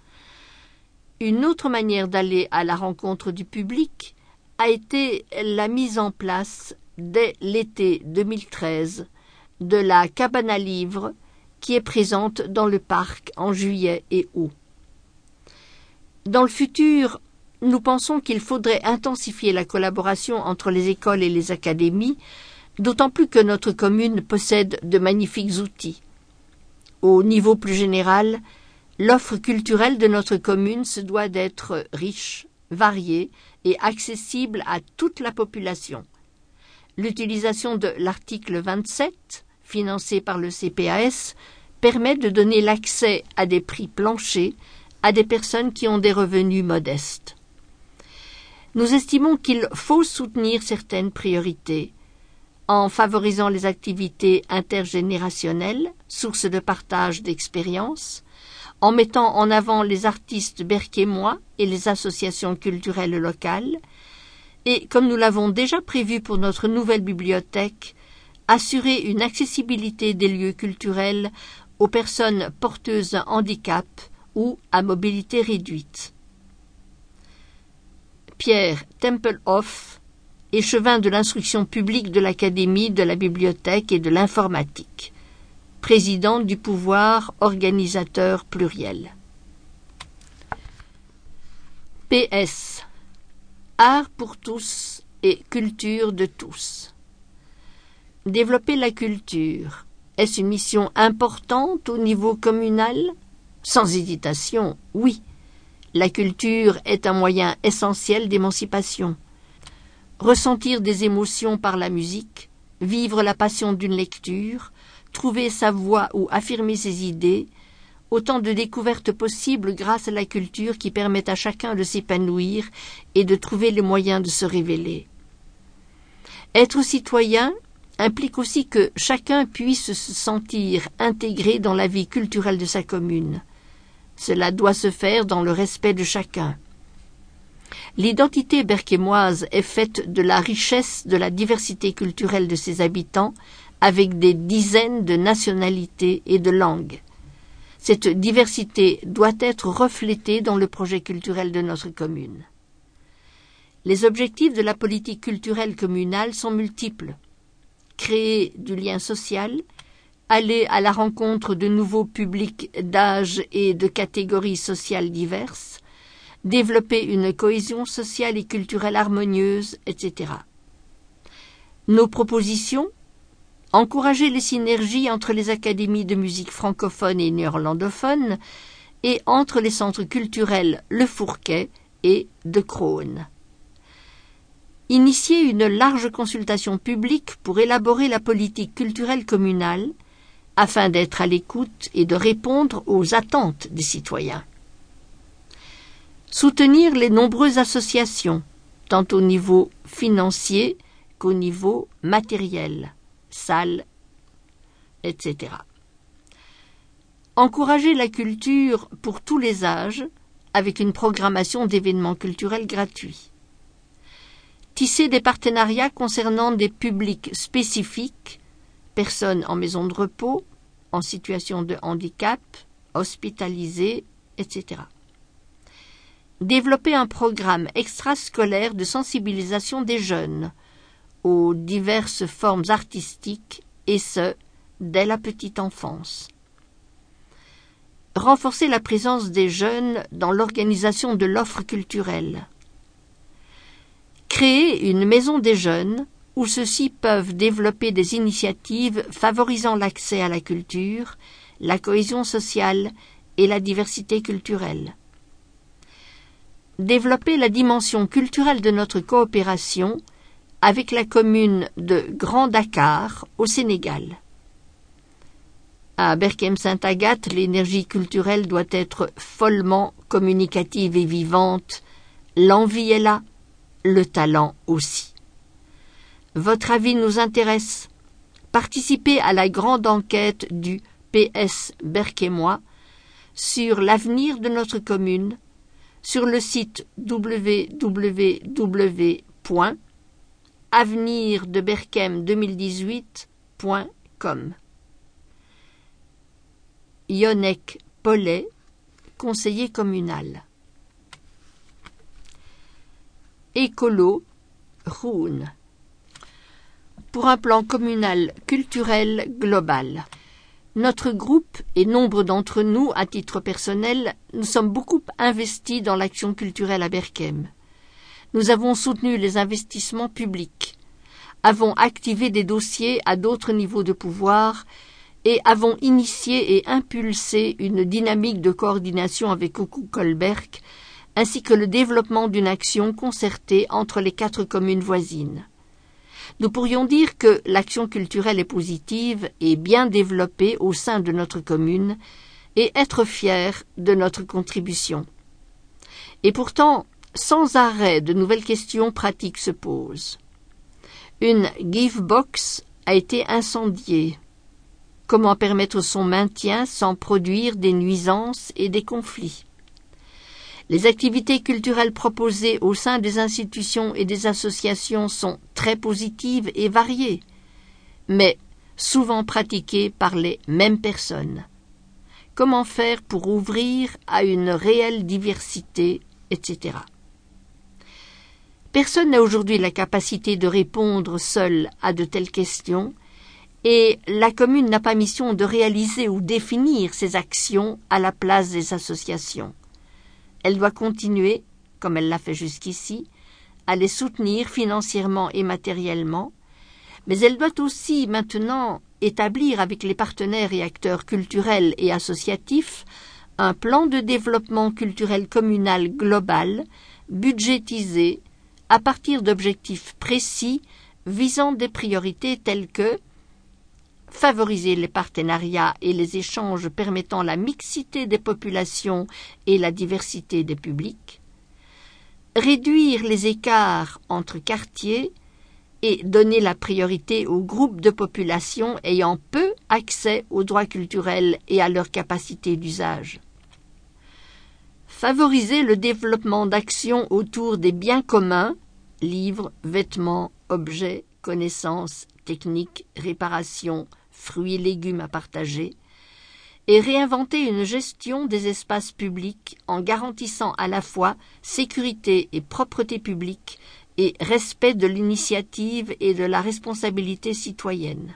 Une autre manière d'aller à la rencontre du public a été la mise en place, dès l'été 2013, de la cabane à livres qui est présente dans le parc en juillet et août. Dans le futur, nous pensons qu'il faudrait intensifier la collaboration entre les écoles et les académies, d'autant plus que notre commune possède de magnifiques outils. Au niveau plus général, l'offre culturelle de notre commune se doit d'être riche, variée et accessible à toute la population. L'utilisation de l'article 27, financé par le CPAS, permet de donner l'accès à des prix planchers à des personnes qui ont des revenus modestes. Nous estimons qu'il faut soutenir certaines priorités en favorisant les activités intergénérationnelles, source de partage d'expériences, en mettant en avant les artistes berquémois et les associations culturelles locales, et, comme nous l'avons déjà prévu pour notre nouvelle bibliothèque, assurer une accessibilité des lieux culturels aux personnes porteuses d'un handicap ou à mobilité réduite. Pierre Tempelhoff, échevin de l'instruction publique de l'Académie de la bibliothèque et de l'informatique, président du pouvoir organisateur pluriel. PS. Art pour tous et culture de tous. Développer la culture, est-ce une mission importante au niveau communal ? Sans hésitation, oui. La culture est un moyen essentiel d'émancipation. Ressentir des émotions par la musique, vivre la passion d'une lecture, trouver sa voix ou affirmer ses idées, autant de découvertes possibles grâce à la culture qui permettent à chacun de s'épanouir et de trouver les moyens de se révéler. Être citoyen implique aussi que chacun puisse se sentir intégré dans la vie culturelle de sa commune. Cela doit se faire dans le respect de chacun. L'identité berquémoise est faite de la richesse de la diversité culturelle de ses habitants, avec des dizaines de nationalités et de langues. Cette diversité doit être reflétée dans le projet culturel de notre commune. Les objectifs de la politique culturelle communale sont multiples. Créer du lien social, aller à la rencontre de nouveaux publics d'âge et de catégories sociales diverses, développer une cohésion sociale et culturelle harmonieuse, etc. Nos propositions : encourager les synergies entre les académies de musique francophones et néerlandophones et entre les centres culturels Le Fourquet et De Crone. Initier une large consultation publique pour élaborer la politique culturelle communale afin d'être à l'écoute et de répondre aux attentes des citoyens. Soutenir les nombreuses associations, tant au niveau financier qu'au niveau matériel, salles, etc. Encourager la culture pour tous les âges avec une programmation d'événements culturels gratuits. Tisser des partenariats concernant des publics spécifiques, personnes en maison de repos, en situation de handicap, hospitalisées, etc. Développer un programme extrascolaire de sensibilisation des jeunes aux diverses formes artistiques, et ce, dès la petite enfance. Renforcer la présence des jeunes dans l'organisation de l'offre culturelle. Créer une maison des jeunes où ceux-ci peuvent développer des initiatives favorisant l'accès à la culture, la cohésion sociale et la diversité culturelle. Développer la dimension culturelle de notre coopération avec la commune de Grand Dakar au Sénégal. À Berkem-Sainte-Agathe, l'énergie culturelle doit être follement communicative et vivante. L'envie est là, le talent aussi. Votre avis nous intéresse. Participez à la grande enquête du PS Berkemois sur l'avenir de notre commune sur le site www.avenirdeberkem2018.com. Yonek Paulet, conseiller communal. Écolo, Rouen. Pour un plan communal culturel global. Notre groupe et nombre d'entre nous, à titre personnel, nous sommes beaucoup investis dans l'action culturelle à Berkem. Nous avons soutenu les investissements publics, avons activé des dossiers à d'autres niveaux de pouvoir et avons initié et impulsé une dynamique de coordination avec Coucou Colberg, ainsi que le développement d'une action concertée entre les 4 communes voisines. Nous pourrions dire que l'action culturelle est positive et bien développée au sein de notre commune et être fiers de notre contribution. Et pourtant, sans arrêt, de nouvelles questions pratiques se posent. Une Givebox a été incendiée. Comment permettre son maintien sans produire des nuisances et des conflits? Les activités culturelles proposées au sein des institutions et des associations sont très positives et variées, mais souvent pratiquées par les mêmes personnes. Comment faire pour ouvrir à une réelle diversité, etc. Personne n'a aujourd'hui la capacité de répondre seul à de telles questions, et la commune n'a pas mission de réaliser ou définir ses actions à la place des associations. Elle doit continuer, comme elle l'a fait jusqu'ici, à les soutenir financièrement et matériellement, mais elle doit aussi maintenant établir avec les partenaires et acteurs culturels et associatifs un plan de développement culturel communal global, budgétisé, à partir d'objectifs précis visant des priorités telles que favoriser les partenariats et les échanges permettant la mixité des populations et la diversité des publics, réduire les écarts entre quartiers et donner la priorité aux groupes de population ayant peu accès aux droits culturels et à leur capacité d'usage. Favoriser le développement d'actions autour des biens communs, livres, vêtements, objets, connaissances, techniques, réparations, fruits et légumes à partager, et réinventer une gestion des espaces publics en garantissant à la fois sécurité et propreté publique et respect de l'initiative et de la responsabilité citoyenne.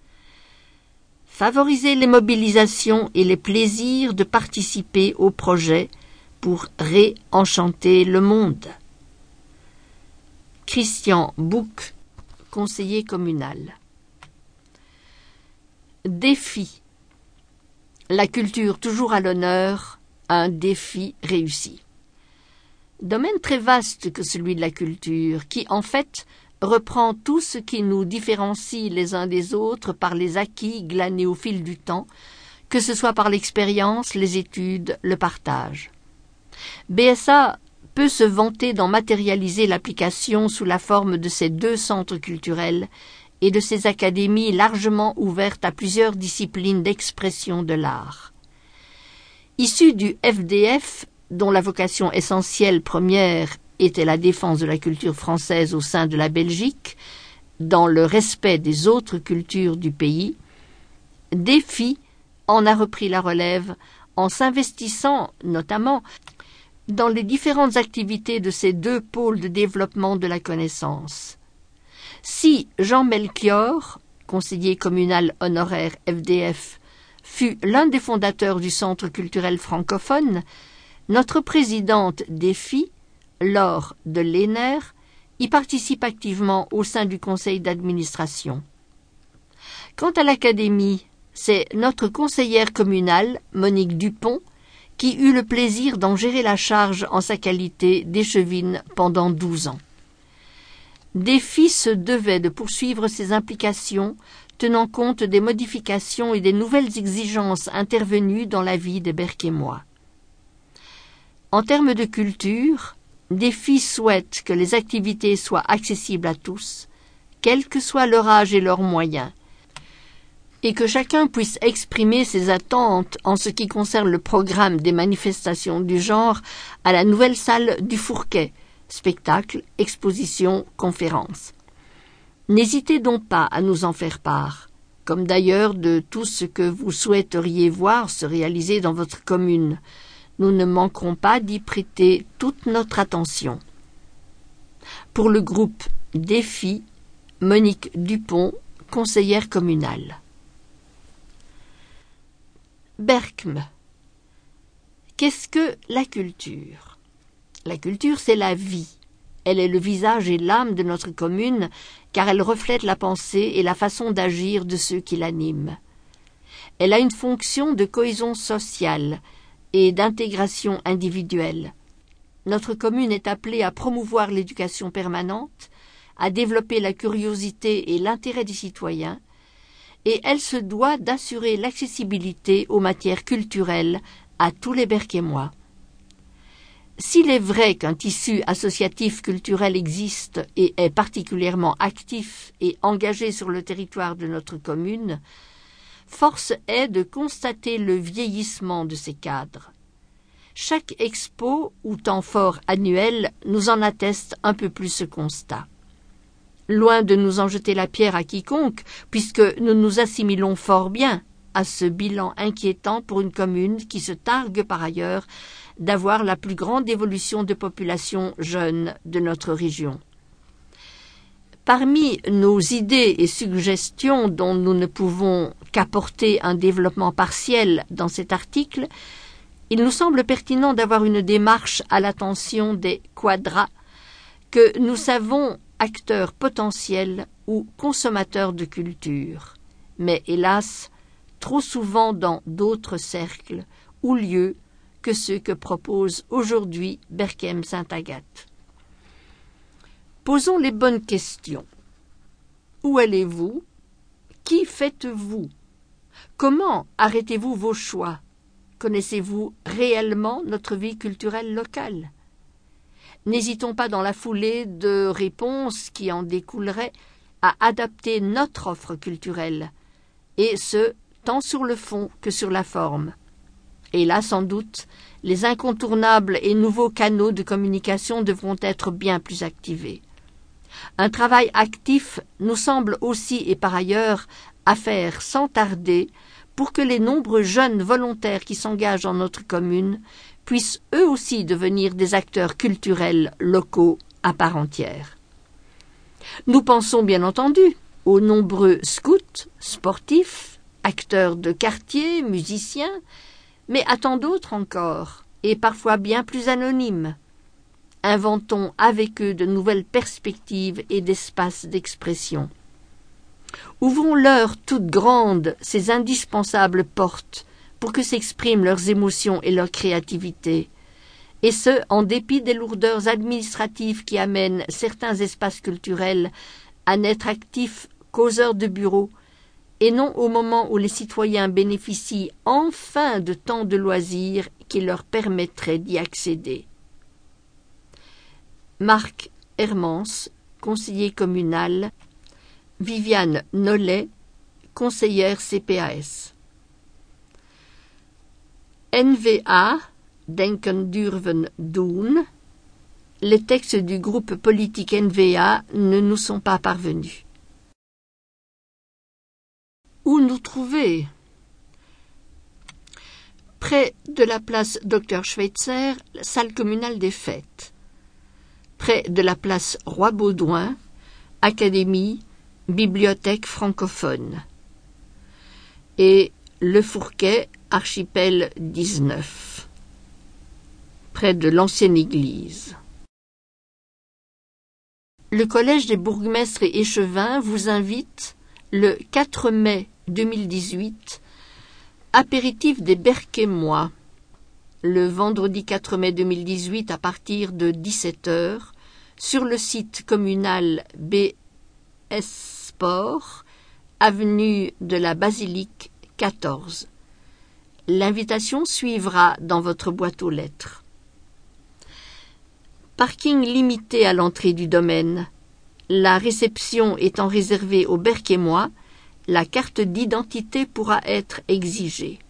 Favoriser les mobilisations et les plaisirs de participer au projet pour réenchanter le monde. Christian Bouc, conseiller communal. Défi. La culture toujours à l'honneur, un défi réussi. Domaine très vaste que celui de la culture, qui en fait reprend tout ce qui nous différencie les uns des autres par les acquis glanés au fil du temps, que ce soit par l'expérience, les études, le partage. BSA peut se vanter d'en matérialiser l'application sous la forme de ses 2 centres culturels et de ses académies largement ouvertes à plusieurs disciplines d'expression de l'art. Issu du FDF, dont la vocation essentielle première était la défense de la culture française au sein de la Belgique, dans le respect des autres cultures du pays, DEFI en a repris la relève en s'investissant notamment dans les différentes activités de ces deux pôles de développement de la connaissance. Si Jean Melchior, conseiller communal honoraire FDF, fut l'un des fondateurs du Centre culturel francophone, notre présidente DEFI, Laure de Lehner, y participe activement au sein du conseil d'administration. Quant à l'académie, c'est notre conseillère communale, Monique Dupont, qui eut le plaisir d'en gérer la charge en sa qualité d'échevine pendant 12 ans. DEFI se devait de poursuivre ses implications, tenant compte des modifications et des nouvelles exigences intervenues dans la vie des Berquémois. En termes de culture, DEFI souhaite que les activités soient accessibles à tous, quel que soit leur âge et leurs moyens, et que chacun puisse exprimer ses attentes en ce qui concerne le programme des manifestations du genre à la nouvelle salle du Fourquet, spectacles, expositions, conférences. N'hésitez donc pas à nous en faire part, comme d'ailleurs de tout ce que vous souhaiteriez voir se réaliser dans votre commune. Nous ne manquerons pas d'y prêter toute notre attention. Pour le groupe DEFI, Monique Dupont, conseillère communale. Berkm. Qu'est-ce que la culture? La culture, c'est la vie. Elle est le visage et l'âme de notre commune, car elle reflète la pensée et la façon d'agir de ceux qui l'animent. Elle a une fonction de cohésion sociale et d'intégration individuelle. Notre commune est appelée à promouvoir l'éducation permanente, à développer la curiosité et l'intérêt des citoyens, et elle se doit d'assurer l'accessibilité aux matières culturelles à tous les Berquémois. S'il est vrai qu'un tissu associatif culturel existe et est particulièrement actif et engagé sur le territoire de notre commune, force est de constater le vieillissement de ces cadres. Chaque expo ou temps fort annuel nous en atteste un peu plus ce constat. Loin de nous en jeter la pierre à quiconque, puisque nous nous assimilons fort bien à ce bilan inquiétant pour une commune qui se targue par ailleurs d'avoir la plus grande évolution de population jeune de notre région. Parmi nos idées et suggestions dont nous ne pouvons qu'apporter un développement partiel dans cet article, il nous semble pertinent d'avoir une démarche à l'attention des quadras que nous savons acteurs potentiels ou consommateurs de culture, mais hélas, trop souvent dans d'autres cercles ou lieux que ceux que propose aujourd'hui Berchem-Sainte-Agathe. Posons les bonnes questions. Où allez-vous? Qui faites-vous? Comment arrêtez-vous vos choix? Connaissez-vous réellement notre vie culturelle locale? N'hésitons pas dans la foulée de réponses qui en découleraient à adapter notre offre culturelle, et ce, tant sur le fond que sur la forme. Et là, sans doute, les incontournables et nouveaux canaux de communication devront être bien plus activés. Un travail actif nous semble aussi et par ailleurs à faire sans tarder pour que les nombreux jeunes volontaires qui s'engagent dans notre commune puissent eux aussi devenir des acteurs culturels locaux à part entière. Nous pensons bien entendu aux nombreux scouts, sportifs, acteurs de quartier, musiciens, mais à tant d'autres encore, et parfois bien plus anonymes. Inventons avec eux de nouvelles perspectives et d'espaces d'expression. Ouvrons-leur toutes grandes ces indispensables portes pour que s'expriment leurs émotions et leur créativité, et ce, en dépit des lourdeurs administratives qui amènent certains espaces culturels à n'être actifs qu'aux heures de bureau, et non au moment où les citoyens bénéficient enfin de temps de loisirs qui leur permettraient d'y accéder. Marc Hermance, conseiller communal, Viviane Nollet, conseillère CPAS. NVA, Denken, Durven, Doen. Les textes du groupe politique NVA ne nous sont pas parvenus. Où nous trouver? Près de la place Dr Schweitzer, salle communale des fêtes. Près de la place Roi-Baudouin, académie, bibliothèque francophone. Et Le Fourquet, archipel 19. Près de l'ancienne église. Le Collège des bourgmestres et échevins vous invite le 4 mai 2018 apéritif des Berquémois, le vendredi 4 mai 2018 à partir de 17h sur le site communal BS Sport, avenue de la Basilique 14. L'invitation suivra dans votre boîte aux lettres. Parking limité à l'entrée du domaine. La réception étant réservée aux Berquémois, la carte d'identité pourra être exigée.